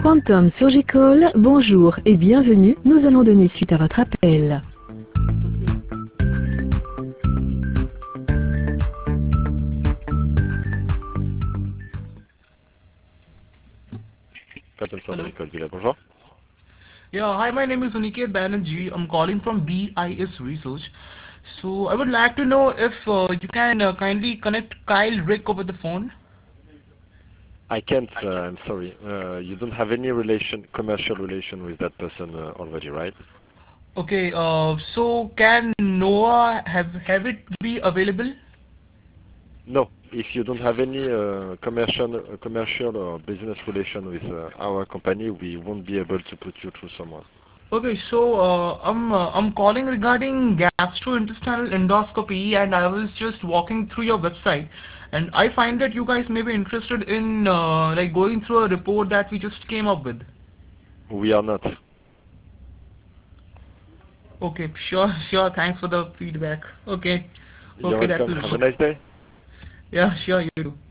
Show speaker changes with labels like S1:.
S1: Quantum Surgical, bonjour et bienvenue, nous allons donner suite à votre appel.
S2: Quantum
S3: Hello.
S2: Surgical, bonjour.
S3: Yeah, hi, my name is Aniket Banerjee. I'm calling from BIS Research. So I would like to know if you can kindly connect Kyle Rick over the phone.
S2: I can't, I'm sorry. You don't have any commercial relation with that person already, right?
S3: Okay, so can Noah have it be available?
S2: No. If you don't have any commercial or business relation with our company, we won't be able to put you through someone.
S3: Okay, so I'm calling regarding gastrointestinal endoscopy, and I was just walking through your website, and I find that you guys may be interested in like going through a report that we just came up with.
S2: We are not.
S3: Okay, sure, sure. Thanks for the feedback. Okay,
S2: You're
S3: okay, that
S2: welcome.
S3: will
S2: Have a
S3: work.
S2: nice day.
S3: Yeah, sure, you do.